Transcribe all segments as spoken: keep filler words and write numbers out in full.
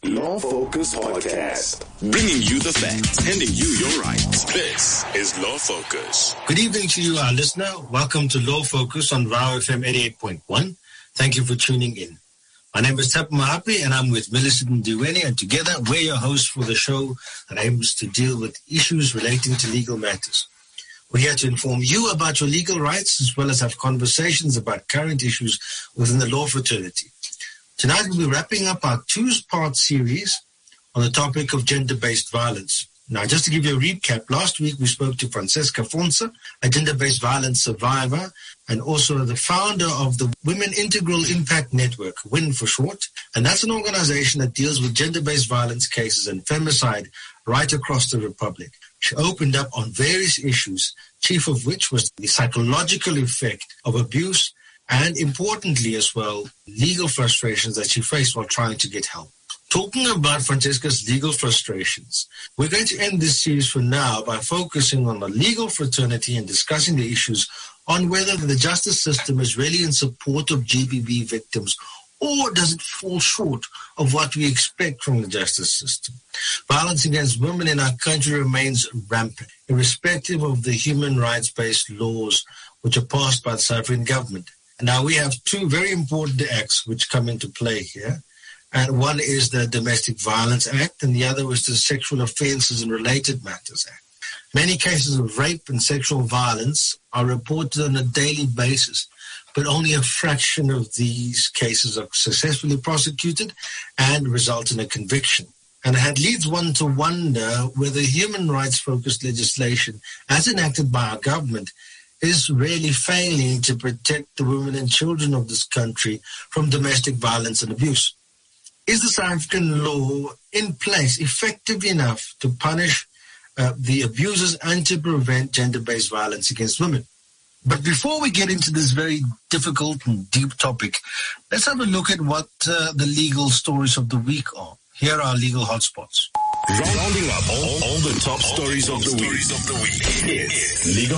Law Focus Podcast. Bringing you the facts, handing you your rights. This is Law Focus. Good evening to you, our listener. Welcome to Law Focus on Vow F M eighty-eight point one. Thank you for tuning in. My name is Tap Mahapi, and I'm with Millicent Ndiweni, and together we're your hosts for the show that aims to deal with issues relating to legal matters. We're here to inform you about your legal rights, as well as have conversations about current issues within the law fraternity. Tonight we'll be wrapping up our two-part series on the topic of gender-based violence. Now, just to give you a recap, last week we spoke to Francesca Fonsa, a gender-based violence survivor, and also the founder of the Women Integral Impact Network, WIN for short. And that's an organization that deals with gender-based violence cases and femicide right across the Republic. She opened up on various issues, chief of which was the psychological effect of abuse and, importantly as well, legal frustrations that she faced while trying to get help. Talking about Francesca's legal frustrations, we're going to end this series for now by focusing on the legal fraternity and discussing the issues on whether the justice system is really in support of G B V victims, or does it fall short of what we expect from the justice system. Violence against women in our country remains rampant, irrespective of the human rights-based laws which are passed by the sovereign government. And now we have two very important acts which come into play here. And one is the Domestic Violence Act, and the other is the Sexual Offences and Related Matters Act. Many cases of rape and sexual violence are reported on a daily basis, but only a fraction of these cases are successfully prosecuted and result in a conviction. And it leads one to wonder whether human rights-focused legislation, as enacted by our government, is really failing to protect the women and children of this country from domestic violence and abuse. Is the South African law in place effective enough to punish uh, the abusers and to prevent gender-based violence against women? But before we get into this very difficult and deep topic, let's have a look at what uh, the legal stories of the week are. Here are our legal hotspots. Rounding up all, all the top stories of the week. It's Legal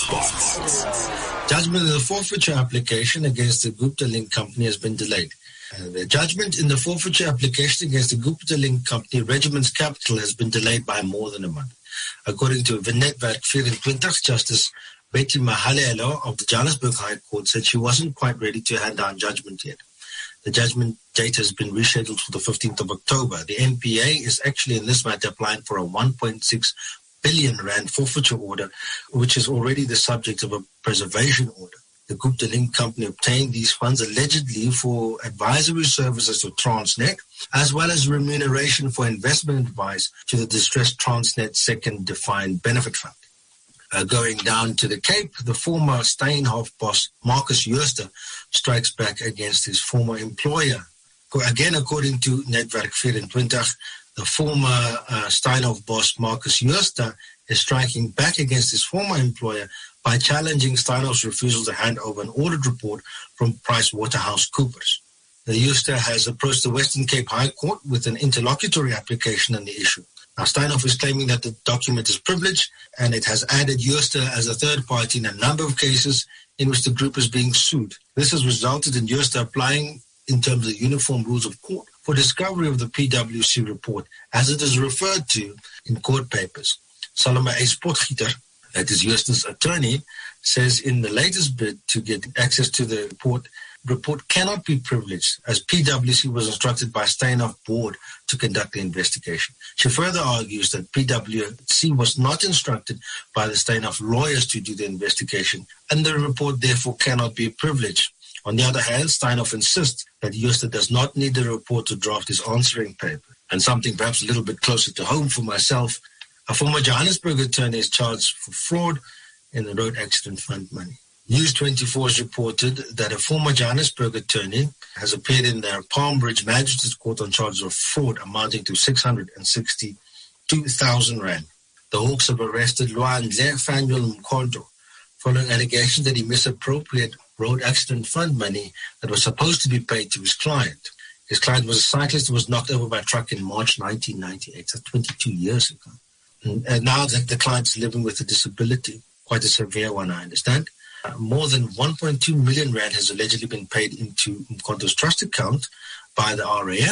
Hotspots. Judgment in the forfeiture application against the Gupta Link Company has been delayed. Uh, the judgment in the forfeiture application against the Gupta Link Company, Regiment's Capital, has been delayed by more than a month. According to Wetwerk vyf-en-twintig, Justice Betty Mahalelo of the Johannesburg High Court said she wasn't quite ready to hand down judgment yet. The judgment date has been rescheduled for the fifteenth of October. The N P A is actually in this matter applying for a one point six billion rand forfeiture order, which is already the subject of a preservation order. The Gupta Link Company obtained these funds allegedly for advisory services to Transnet, as well as remuneration for investment advice to the distressed Transnet Second Defined Benefit Fund. Uh, going down to the Cape, the former Steinhoff boss, Marcus Jooste, strikes back against his former employer. Again, according to Wetwerk vyf-en-twintig, the former uh, Steinhoff boss, Marcus Jooste, is striking back against his former employer by challenging Steinhoff's refusal to hand over an audit report from PricewaterhouseCoopers. The Jooste has approached the Western Cape High Court with an interlocutory application on the issue. Now, Steinhoff is claiming that the document is privileged, and it has added Jooste as a third party in a number of cases in which the group is being sued. This has resulted in Jooste applying, in terms of the Uniform Rules of Court, for discovery of the P W C report, as it is referred to in court papers. Salome A. Potgieter, that is Jooste's attorney, says in the latest bid to get access to the report, report cannot be privileged, as P W C was instructed by Steinhoff board to conduct the investigation. She further argues that P W C was not instructed by the Steinhoff lawyers to do the investigation, and the report therefore cannot be privileged. On the other hand, Steinhoff insists that Jooste does not need the report to draft his answering paper. And something perhaps a little bit closer to home for myself, a former Johannesburg attorney is charged for fraud in the road accident fund money. News twenty-four has reported that a former Johannesburg attorney has appeared in their Palmbridge Magistrates Court on charges of fraud amounting to six hundred sixty-two thousand rand. The Hawks have arrested Lwandle Fanuel Mkhonto following allegations that he misappropriated road accident fund money that was supposed to be paid to his client. His client was a cyclist who was knocked over by a truck in March nineteen ninety-eight, so twenty-two years ago. And, and now the, the client's living with a disability, quite a severe one, I understand. Uh, more than one point two million rand has allegedly been paid into Mkhonto's trust account by the R A F,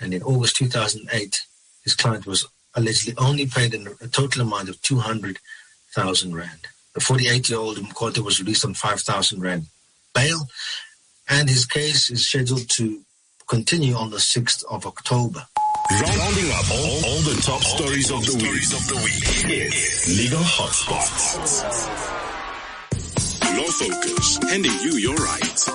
And in August two thousand eight, his client was allegedly only paid a total amount of two hundred thousand rand. The forty-eight-year-old Mkhonto was released on five thousand rand bail, and his case is scheduled to continue on the sixth of October. Rounding up all, all the top stories of the week. Of the week. It's Legal Hotspots. Law Focus, handing you your rights.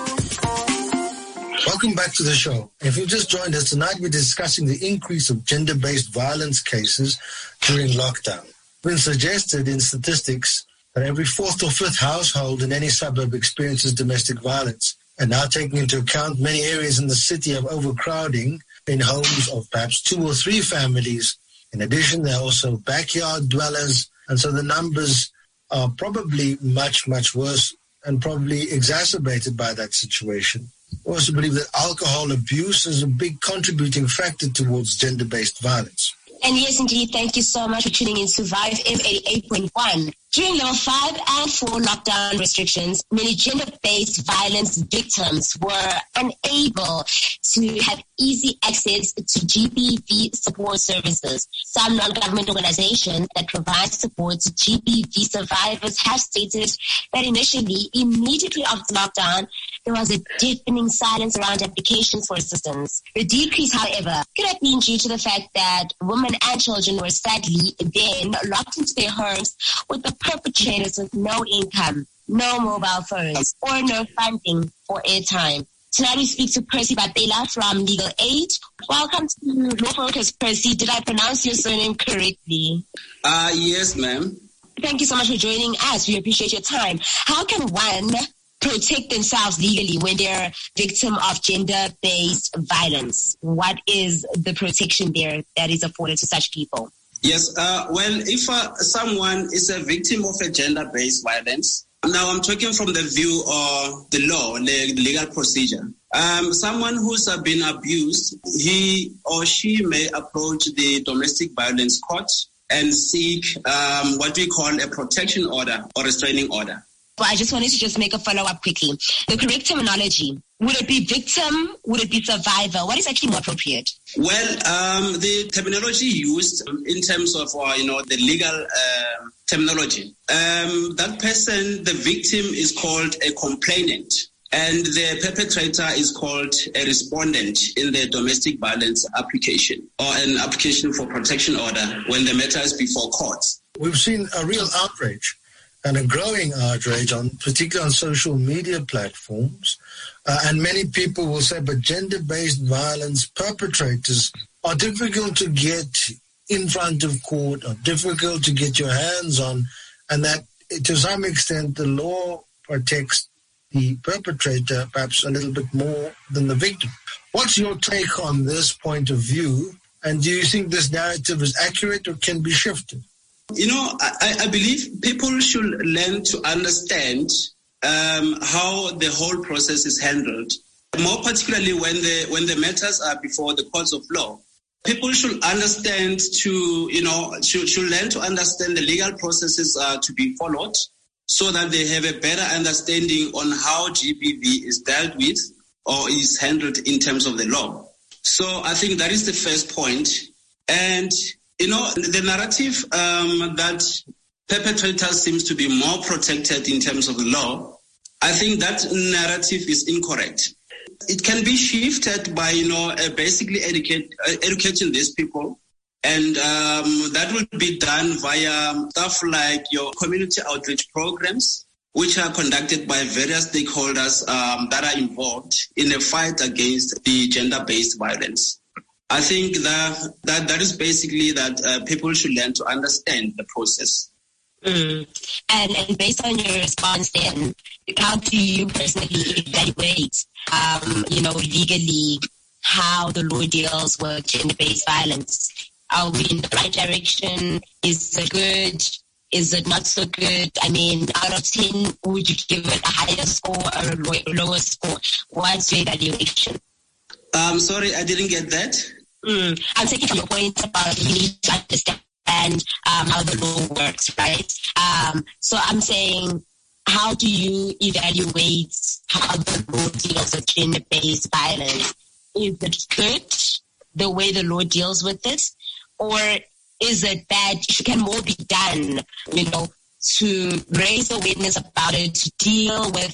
Welcome back to the show. If you've just joined us, tonight we're discussing the increase of gender-based violence cases during lockdown. It's been suggested in statistics that every fourth or fifth household in any suburb experiences domestic violence. And now taking into account many areas in the city of overcrowding in homes of perhaps two or three families. In addition, there are also backyard dwellers. And so the numbers are probably much, much worse and probably exacerbated by that situation. I also believe that alcohol abuse is a big contributing factor towards gender-based violence. And yes, indeed, thank you so much for tuning in to Vibe F eighty-eight point one. During level five and four lockdown restrictions, many gender-based violence victims were unable to have easy access to G B V support services. Some non-government organizations that provide support to G B V survivors have stated that initially, immediately after lockdown, there was a deafening silence around applications for assistance. The decrease, however, could have been due to the fact that women and children were sadly then locked into their homes with the perpetrators with no income, no mobile phones, or no funding for airtime. Tonight we speak to Percy Batela from Legal Aid. Welcome to Law Focus, Percy. Did I pronounce your surname correctly? Uh, yes, ma'am. Thank you so much for joining us. We appreciate your time. How can one protect themselves legally when they're victim of gender-based violence? What is the protection there that is afforded to such people? Yes, uh, well, if uh, someone is a victim of a gender-based violence, now I'm talking from the view of the law, the legal procedure. Um, someone who's uh, been abused, he or she may approach the domestic violence court and seek um, what we call a protection order or restraining order. Well, I just wanted to just make a follow-up quickly. The correct terminology, would it be victim? Would it be survivor? What is actually more appropriate? Well, um, the terminology used in terms of, uh, you know, the legal uh, terminology, um, that person, the victim is called a complainant, and the perpetrator is called a respondent in the domestic violence application or an application for protection order when the matter is before court. We've seen a real outrage and a growing outrage, on particularly on social media platforms. Uh, and many people will say, but gender-based violence perpetrators are difficult to get in front of court, or difficult to get your hands on, and that to some extent the law protects the perpetrator perhaps a little bit more than the victim. What's your take on this point of view? And do you think this narrative is accurate or can be shifted? You know, I, I believe people should learn to understand um, how the whole process is handled, more particularly when the when the matters are before the courts of law. People should understand to, you know, should, should learn to understand the legal processes uh, to be followed so that they have a better understanding on how G B V is dealt with or is handled in terms of the law. So I think that is the first point. And you know, the narrative um, that perpetrators seems to be more protected in terms of the law, I think that narrative is incorrect. It can be shifted by, you know, uh, basically educate, uh, educating these people. And um, that will be done via stuff like your community outreach programs, which are conducted by various stakeholders um, that are involved in a fight against the gender-based violence. I think that that, that is basically that uh, people should learn to understand the process. Mm. And, and based on your response then, how do you personally evaluate, um, you know, legally how the law deals with gender-based violence? Are we in the right direction? Is it good? Is it not so good? I mean, out of ten, would you give it a higher score or a lower score? What's your evaluation? Um, sorry, I didn't get that. Mm, I'm taking from your point about we need to understand um, how the law works, right? Um, so I'm saying, how do you evaluate how the law deals with gender-based violence? Is it good the way the law deals with it? Or is it that can more be done, you know, to raise awareness about it, to deal with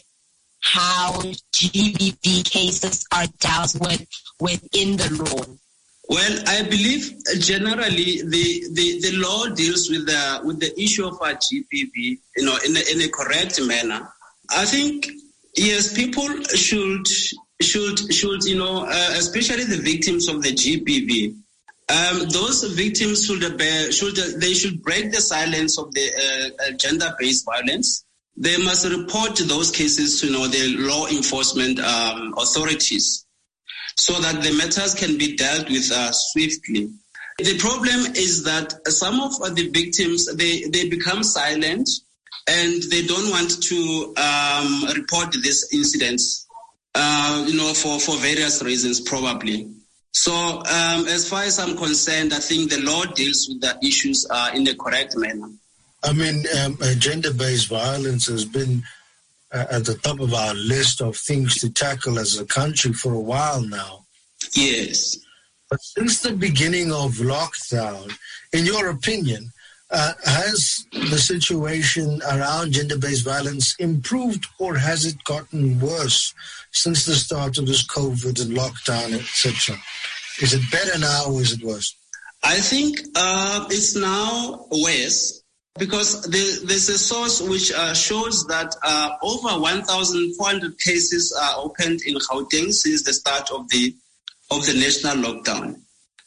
how G B V cases are dealt with within the law? Well, I believe generally the, the, the law deals with the with the issue of our G B V, you know, in a, in a correct manner. I think yes, people should should should you know, uh, especially the victims of the G B V. Um, those victims should bear, should they should break the silence of the uh, gender-based violence. They must report those cases to, you know, the law enforcement um, authorities, so that the matters can be dealt with uh, swiftly. The problem is that some of the victims, they, they become silent and they don't want to um, report these incidents, uh, you know, for, for various reasons probably. So um, as far as I'm concerned, I think the law deals with the issues uh, in the correct manner. I mean, um, uh, gender-based violence has been uh, at the top of our list of things to tackle as a country for a while now. Yes. But since the beginning of lockdown, in your opinion, uh, has the situation around gender-based violence improved, or has it gotten worse since the start of this COVID and lockdown, et cetera? Is it better now or is it worse? I think uh, it's now worse, because there, there's a source which uh, shows that uh, over one thousand four hundred cases are opened in Gauteng since the start of the of the national lockdown.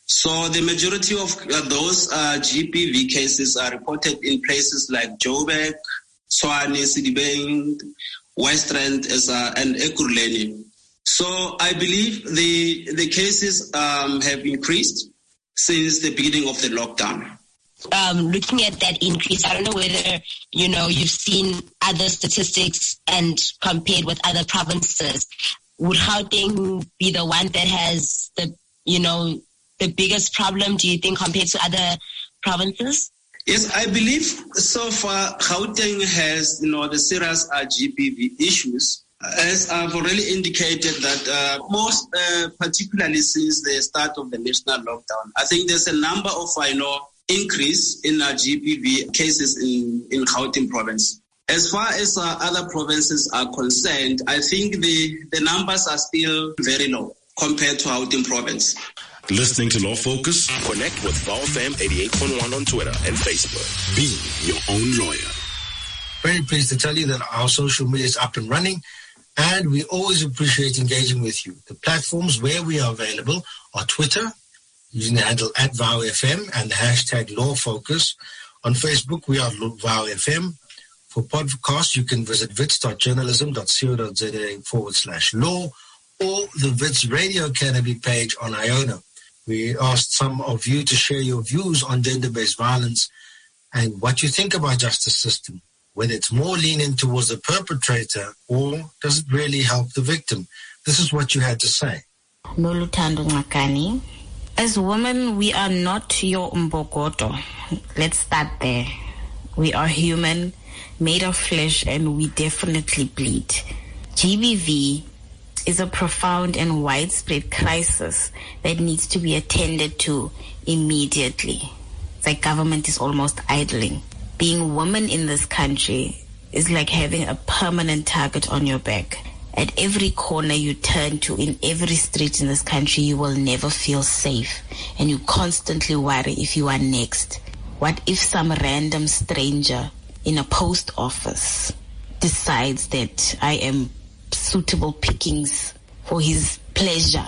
So the majority of uh, those uh, G B V cases are reported in places like Joburg, Tshwane, Sedibeng, Westland, uh, and Ekurhuleni. So I believe the the cases um, have increased since the beginning of the lockdown. Um, looking at that increase, I don't know whether, you know, you've seen other statistics and compared with other provinces. Would Gauteng be the one that has the, you know, the biggest problem, do you think, compared to other provinces? Yes, I believe so far Gauteng has, you know, the serious uh, G B V issues. As I've already indicated that uh, most, uh, particularly since the start of the national lockdown, I think there's a number of, you know, increase in uh, G B V cases in, in Gauteng province. As far as uh, other provinces are concerned, I think the, the numbers are still very low compared to Gauteng province. Listening to Law Focus? Connect with V O F M eighty-eight point one on Twitter and Facebook. Be your own lawyer. Very pleased to tell you that our social media is up and running, and we always appreciate engaging with you. The platforms where we are available are Twitter, using the handle at V O W F M and the hashtag Law Focus. On Facebook, we are V O W F M. For podcasts, you can visit wits dot journalism dot co dot za forward slash law or the Wits Radio Academy page on Iona. We asked some of you to share your views on gender-based violence and what you think about justice system, whether it's more lenient towards the perpetrator or does it really help the victim. This is what you had to say. Noluthando Ngakani. As women, we are not your umbokoto. Let's start there. We are human, made of flesh, and we definitely bleed. G B V is a profound and widespread crisis that needs to be attended to immediately. The government is almost idling. Being a woman in this country is like having a permanent target on your back. At every corner you turn to, in every street in this country, you will never feel safe, and you constantly worry if you are next. What if some random stranger in a post office decides that I am suitable pickings for his pleasure,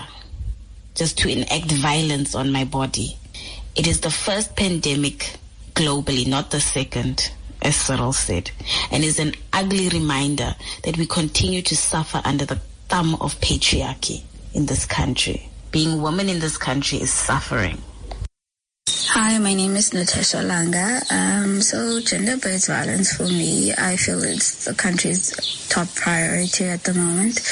just to enact violence on my body? It is the first pandemic globally, not the second, as Cyril said, and is an ugly reminder that we continue to suffer under the thumb of patriarchy in this country. Being a woman in this country is suffering. Hi, my name is Natasha Langa. Um, so gender-based violence for me, I feel it's the country's top priority at the moment.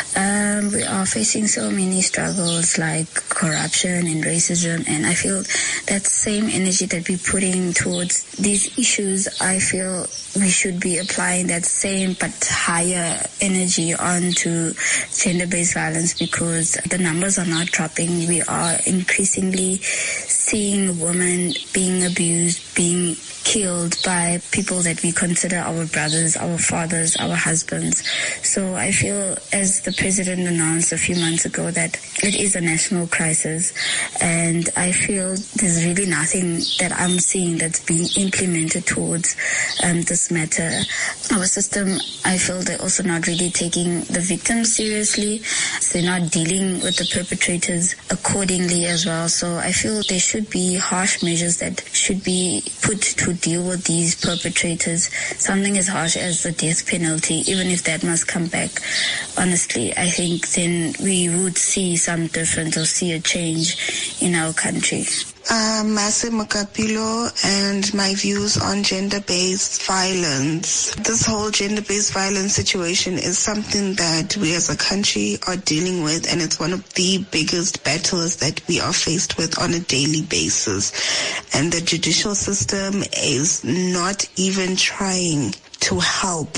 Um, we are facing so many struggles like corruption and racism, and I feel that same energy that we're putting towards these issues, I feel we should be applying that same but higher energy onto gender-based violence, because the numbers are not dropping. We are increasingly seeing women being abused, being killed by people that we consider our brothers, our fathers, our husbands. So I feel, as the president announced a few months ago, that it is a national crisis, and I feel there's really nothing that I'm seeing that's being implemented towards um, this matter. Our system, I feel they're also not really taking the victims seriously. So they're not dealing with the perpetrators accordingly as well. So I feel there should be harsh measures that should be put to deal with these perpetrators. Something as harsh as the death penalty, even if that must come back. Honestly, I think then we would see some difference or see a change in our country. I'm Mase Mokapilo, and my views on gender-based violence. This whole gender-based violence situation is something that we as a country are dealing with, and it's one of the biggest battles that we are faced with on a daily basis. And the judicial system is not even trying to help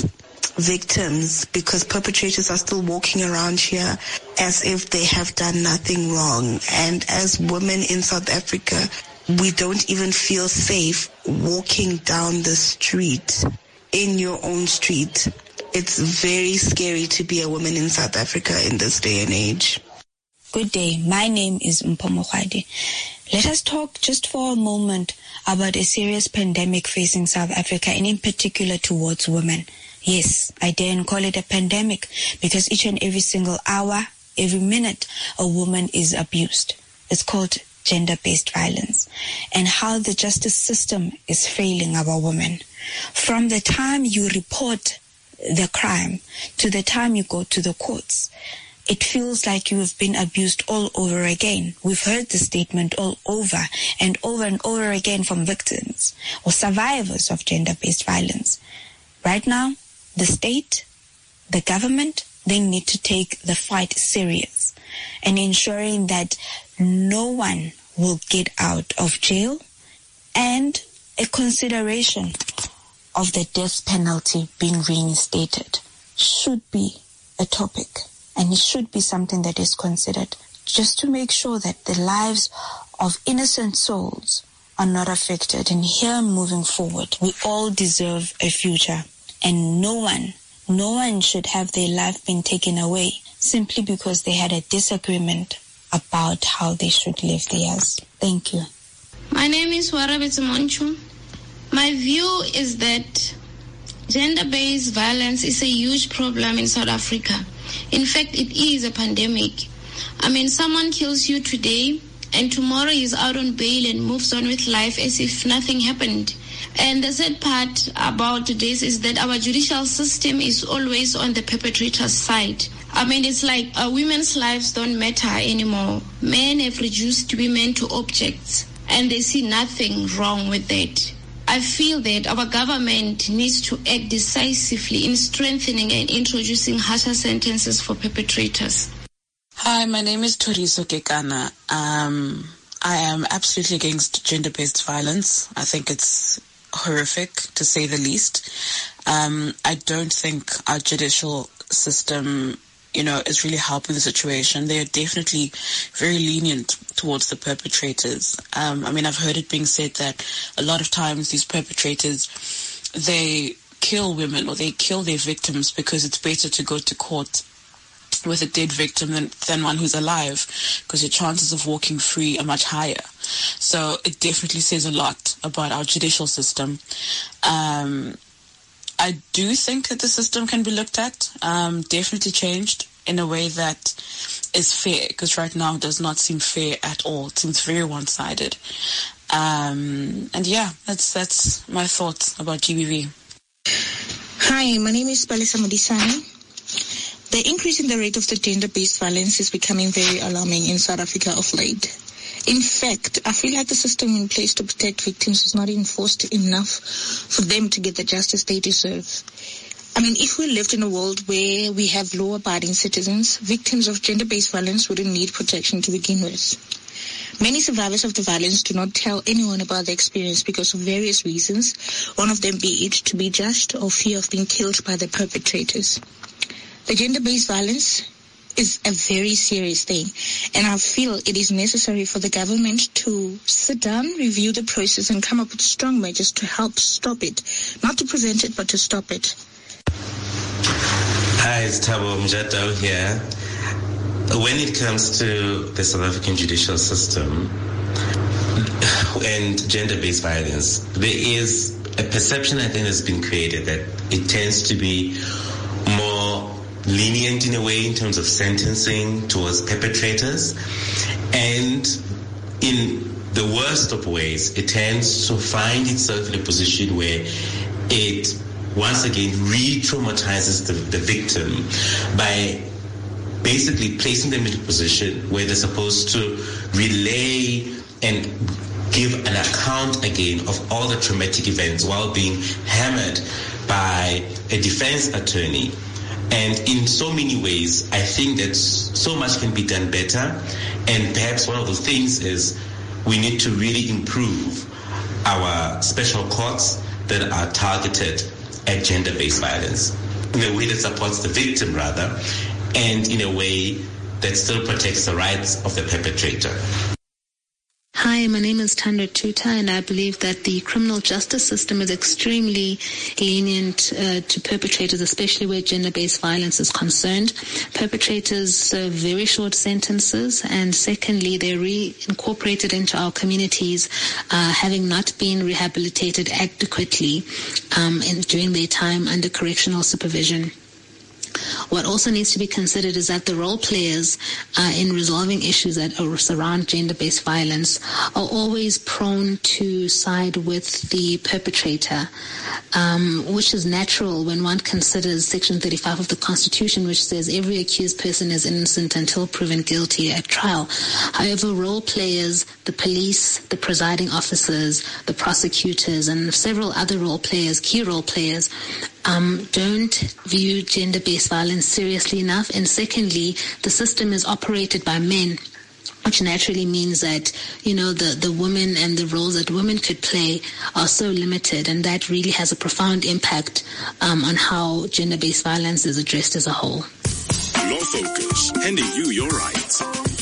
victims, because perpetrators are still walking around here as if they have done nothing wrong. And as women in South Africa, we don't even feel safe walking down the street, in your own street. It's very scary to be a woman in South Africa in this day and age. Good day. My name is Mpho Mogoate. Let us talk just for a moment about a serious pandemic facing South Africa, and in particular towards women. Yes, I dare and call it a pandemic, because each and every single hour, every minute, a woman is abused. It's called gender-based violence, and how the justice system is failing our women. From the time you report the crime to the time you go to the courts, it feels like you have been abused all over again. We've heard the statement all over and over and over again from victims or survivors of gender-based violence. Right now, the state, the government, they need to take the fight serious and ensuring that no one will get out of jail, and a consideration of the death penalty being reinstated should be a topic, and it should be something that is considered, just to make sure that the lives of innocent souls are not affected. And here, moving forward, we all deserve a future. And no one, no one should have their life been taken away simply because they had a disagreement about how they should live theirs. Thank you. My name is Warabetsu Monchu. My view is that gender-based violence is a huge problem in South Africa. In fact, it is a pandemic. I mean, someone kills you today and tomorrow he's out on bail and moves on with life as if nothing happened. And the sad part about this is that our judicial system is always on the perpetrator's side. I mean, it's like uh, women's lives don't matter anymore. Men have reduced women to objects, and they see nothing wrong with that. I feel that our government needs to act decisively in strengthening and introducing harsher sentences for perpetrators. Hi, my name is Toriso Kekana. Um, I am absolutely against gender-based violence. I think it's horrific, to say the least. Um, I don't think our judicial system, you know, is really helping the situation. They are definitely very lenient towards the perpetrators. Um, I mean, I've heard it being said that a lot of times these perpetrators, they kill women or they kill their victims because it's better to go to court with a dead victim than, than one who's alive, because your chances of walking free are much higher. So it definitely says a lot about our judicial system. Um, I do think that the system can be looked at, um, definitely changed in a way that is fair, because right now it does not seem fair at all. It seems very one-sided. Um, and yeah, that's that's my thoughts about G B V. Hi, my name is Palisa Modisani. The increase in the rate of the gender-based violence is becoming very alarming in South Africa of late. In fact, I feel like the system in place to protect victims is not enforced enough for them to get the justice they deserve. I mean, if we lived in a world where we have law-abiding citizens, victims of gender-based violence wouldn't need protection to begin with. Many survivors of the violence do not tell anyone about their experience because of various reasons, one of them be it to be judged or fear of being killed by the perpetrators. The gender-based violence is a very serious thing, and I feel it is necessary for the government to sit down, review the process, and come up with strong measures to help stop it. Not to prevent it, but to stop it. Hi, it's Thabo Mjadao here. When it comes to the South African judicial system and gender-based violence, there is a perception I think has been created that it tends to be more lenient in a way in terms of sentencing towards perpetrators. And in the worst of ways, it tends to find itself in a position where it once again re-traumatizes the, the victim by basically placing them in a position where they're supposed to relay and give an account again of all the traumatic events while being hammered by a defense attorney. And in so many ways, I think that so much can be done better. And perhaps one of the things is we need to really improve our special courts that are targeted at gender-based violence in a way that supports the victim rather, and in a way that still protects the rights of the perpetrator. Hi, my name is Tanda Tuta, and I believe that the criminal justice system is extremely lenient uh, to perpetrators, especially where gender-based violence is concerned. Perpetrators serve very short sentences, and secondly, they're reincorporated into our communities, uh, having not been rehabilitated adequately um, in, during their time under correctional supervision. What also needs to be considered is that the role players uh, in resolving issues that surround gender-based violence are always prone to side with the perpetrator, um, which is natural when one considers Section thirty-five of the Constitution, which says every accused person is innocent until proven guilty at trial. However, role players, the police, the presiding officers, the prosecutors, and several other role players, key role players, Um, don't view gender-based violence seriously enough. And secondly, the system is operated by men, which naturally means that, you know, the, the women and the roles that women could play are so limited, and that really has a profound impact um, on how gender-based violence is addressed as a whole. Law Focus, handing you your rights.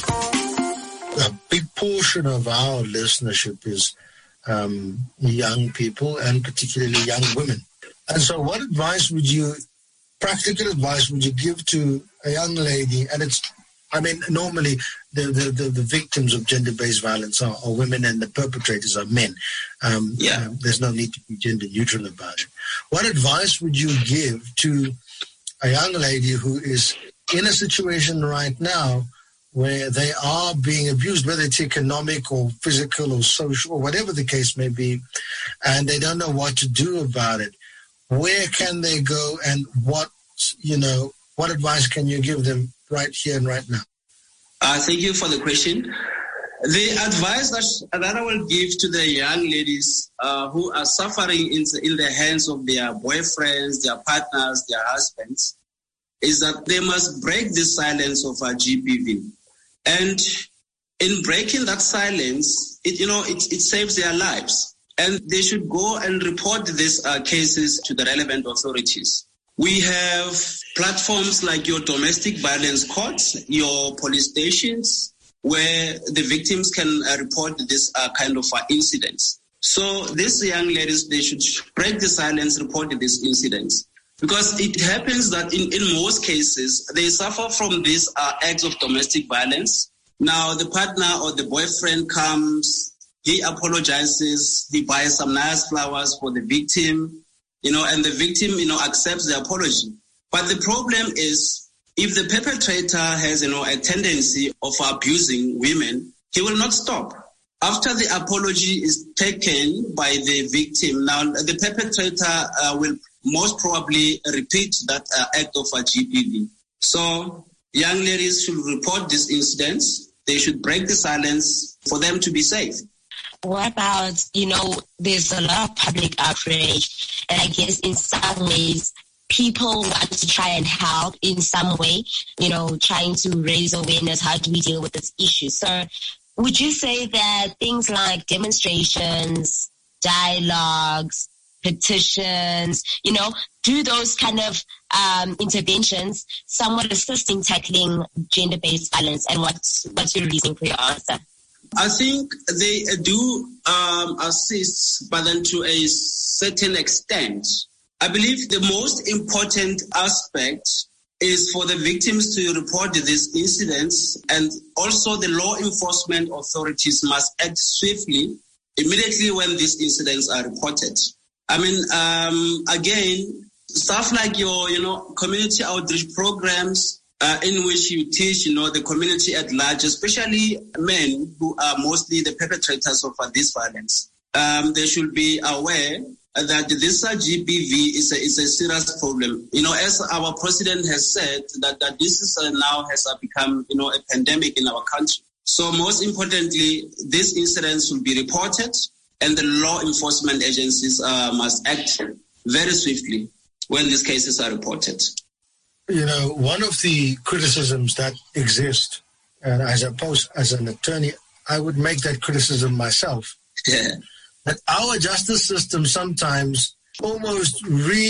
A big portion of our listenership is um, young people, and particularly young women. And so what advice would you, practical advice would you give to a young lady? And it's, I mean, normally the, the, the, the victims of gender-based violence are, are women and the perpetrators are men. Um, yeah. Um, there's no need to be gender neutral about it. What advice would you give to a young lady who is in a situation right now where they are being abused, whether it's economic or physical or social or whatever the case may be, and they don't know what to do about it? Where can they go, and what, you know, what advice can you give them right here and right now? Uh, thank you for the question. The advice that, that I will give to the young ladies uh, who are suffering in, in the hands of their boyfriends, their partners, their husbands, is that they must break the silence of a G B V. And in breaking that silence, it, you know, it, it saves their lives. And they should go and report these uh, cases to the relevant authorities. We have platforms like your domestic violence courts, your police stations, where the victims can uh, report this uh, kind of uh, incidents. So these young ladies, they should break the silence, report these incidents. Because it happens that in, in most cases, they suffer from these uh, acts of domestic violence. Now the partner or the boyfriend comes, he apologizes, he buys some nice flowers for the victim, you know, and the victim, you know, accepts the apology. But the problem is, if the perpetrator has, you know, a tendency of abusing women, he will not stop. After the apology is taken by the victim, now the perpetrator uh, will most probably repeat that uh, act of a G B V. So young ladies should report these incidents. They should break the silence for them to be safe. What about, you know, there's a lot of public outrage, and I guess in some ways people want to try and help in some way, you know, trying to raise awareness. How do we deal with this issue? So would you say that things like demonstrations, dialogues, petitions, you know, do those kind of um, interventions somewhat assist in tackling gender-based violence? And what's, what's your reason for your answer? I think they do um, assist, but then to a certain extent. I believe the most important aspect is for the victims to report these incidents, and also the law enforcement authorities must act swiftly immediately when these incidents are reported. I mean, um, again, stuff like your, you know, community outreach programs, Uh, in which you teach, you know, the community at large, especially men who are mostly the perpetrators of uh, this violence. Um, they should be aware that this uh, G B V is a, is a serious problem. You know, as our president has said, that, that this is uh, now has uh, become, you know, a pandemic in our country. So most importantly, these incidents will be reported, and the law enforcement agencies uh, must act very swiftly when these cases are reported. You know, one of the criticisms that exist, and I suppose as an attorney, I would make that criticism myself, yeah. that our justice system sometimes almost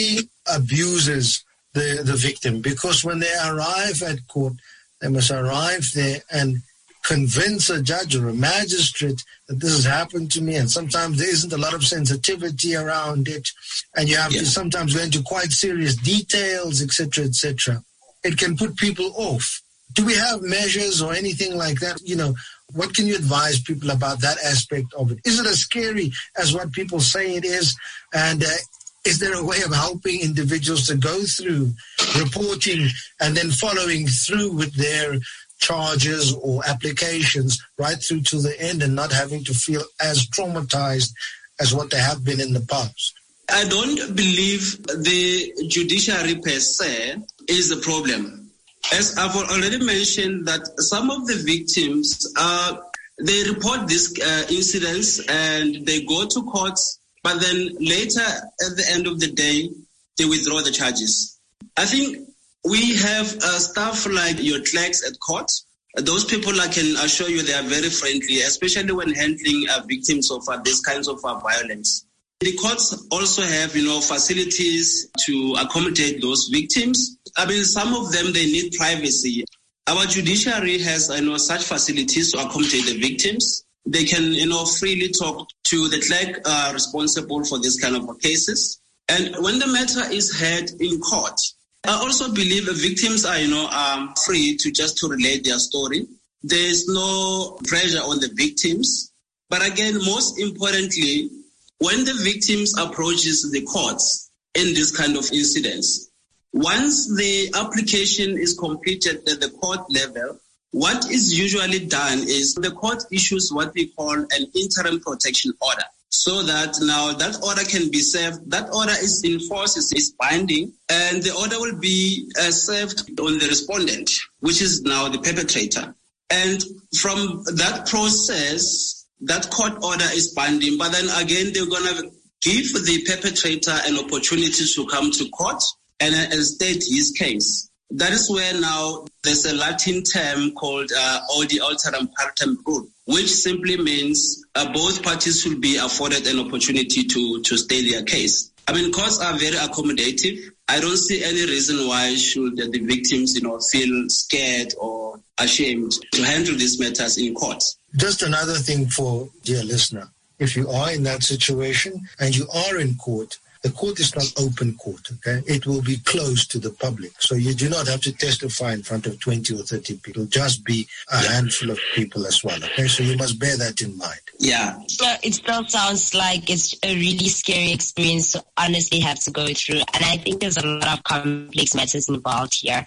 re-abuses the, the victim, because when they arrive at court, they must arrive there and convince a judge or a magistrate that this has happened to me, and sometimes there isn't a lot of sensitivity around it, and you have yeah. to sometimes go into quite serious details, et cetera, et cetera. It can put people off. Do we have measures or anything like that? You know, what can you advise people about that aspect of it? Is it as scary as what people say it is? And uh, is there a way of helping individuals to go through reporting and then following through with their charges or applications right through to the end and not having to feel as traumatized as what they have been in the past? I don't believe the judiciary per se is the problem. As I've already mentioned, that some of the victims, uh, they report these uh, incidents and they go to courts, but then later at the end of the day, they withdraw the charges. I think we have uh, staff like your clerks at court. Those people, I can assure you, they are very friendly, especially when handling uh, victims of uh, these kinds of uh, violence. The courts also have, you know, facilities to accommodate those victims. I mean, some of them, they need privacy. Our judiciary has, you know, such facilities to accommodate the victims. They can, you know, freely talk to the clerk uh, responsible for this kind of cases. And when the matter is heard in court, I also believe the victims are, you know, um, free to just to relate their story. There is no pressure on the victims. But again, most importantly, when the victims approaches the courts in this kind of incidents, once the application is completed at the court level, what is usually done is the court issues what we call an interim protection order. So that now that order can be served. That order is in force, is binding, and the order will be uh, served on the respondent, which is now the perpetrator. And from that process, that court order is binding, but then again, they're going to give the perpetrator an opportunity to come to court and uh, state his case. That is where now there's a Latin term called uh, odi alteram partem rule, which simply means uh, both parties should be afforded an opportunity to, to state their case. I mean, courts are very accommodative. I don't see any reason why should the victims, you know, feel scared or ashamed to handle these matters in court. Just another thing for dear listener. If you are in that situation and you are in court, the court is not open court, okay? It will be closed to the public. So you do not have to testify in front of twenty or thirty people. Just be a handful of people as well, okay? So you must bear that in mind. Yeah. So it still sounds like it's a really scary experience to honestly have to go through. And I think there's a lot of complex matters involved here.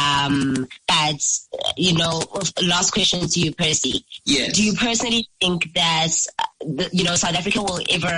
Um, but, you know, last question to you, Percy. Yes. Do you personally think that, you know, South Africa will ever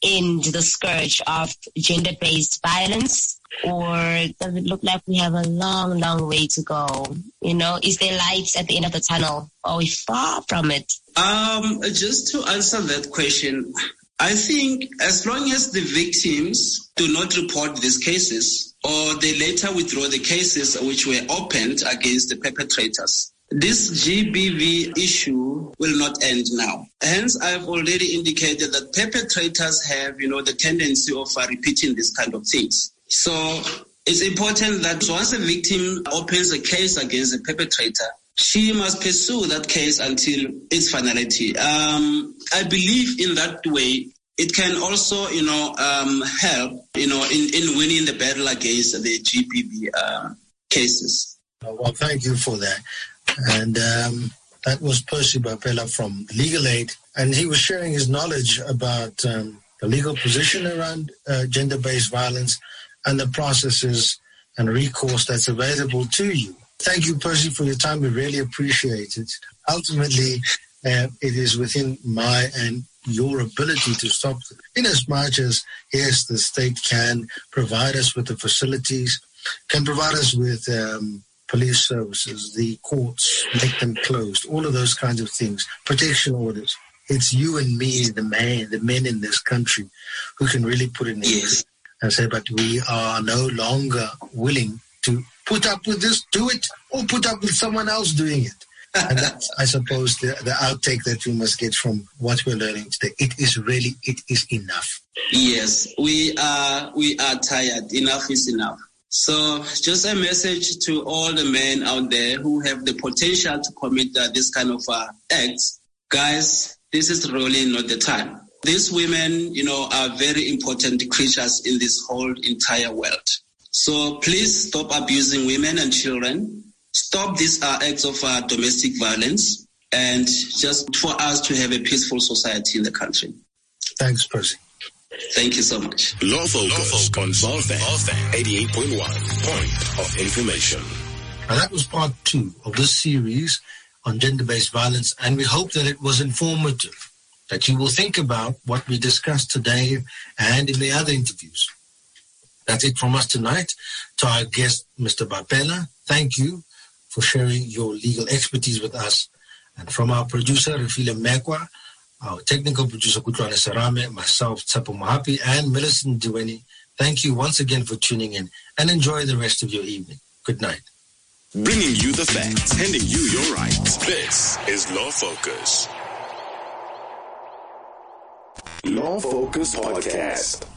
end the scourge of gender-based violence? Or does it look like we have a long, long way to go? You know, is there lights at the end of the tunnel? Or are we far from it? Um, just to answer that question, I think as long as the victims do not report these cases, or they later withdraw the cases which were opened against the perpetrators, this G B V issue will not end now. Hence, I've already indicated that perpetrators have, you know, the tendency of uh, repeating this kind of things. So it's important that once a victim opens a case against the perpetrator, she must pursue that case until its finality. Um, I believe in that way it can also, you know, um, help, you know, in, in winning the battle against the G B V uh, cases. Well, thank you for that. And um, that was Percy Bapela from Legal Aid, and he was sharing his knowledge about um, the legal position around uh, gender-based violence and the processes and recourse that's available to you. Thank you, Percy, for your time. We really appreciate it. Ultimately, uh, it is within my and your ability to stop it. In as much as, yes, the state can provide us with the facilities, can provide us with um, police services, the courts, make them closed, all of those kinds of things, protection orders. It's you and me, the man, the men in this country, who can really put it in yes. and say, but we are no longer willing to put up with this, do it, or put up with someone else doing it. And that's, I suppose, the, the outtake that we must get from what we're learning today. It is really, it is enough. Yes, we are, we are tired. Enough is enough. So just a message to all the men out there who have the potential to commit uh, this kind of uh, acts. Guys, this is really not the time. These women, you know, are very important creatures in this whole entire world. So please stop abusing women and children. Stop these uh, acts of uh, domestic violence, and just for us to have a peaceful society in the country. Thanks, Percy. Thank you so much. Law Focus on Balfan eighty-eight point one, point of information. And that was part two of this series on gender-based violence, and we hope that it was informative, that you will think about what we discussed today and in the other interviews. That's it from us tonight. To our guest, Mister Bapela, thank you for sharing your legal expertise with us. And from our producer, Refila Mekwa, our technical producer, Kutrana Sarame, myself, Tsapo Mahapi, and Millicent Duweni, thank you once again for tuning in, and enjoy the rest of your evening. Good night. Bringing you the facts, handing you your rights. This is Law Focus. Law Focus Podcast.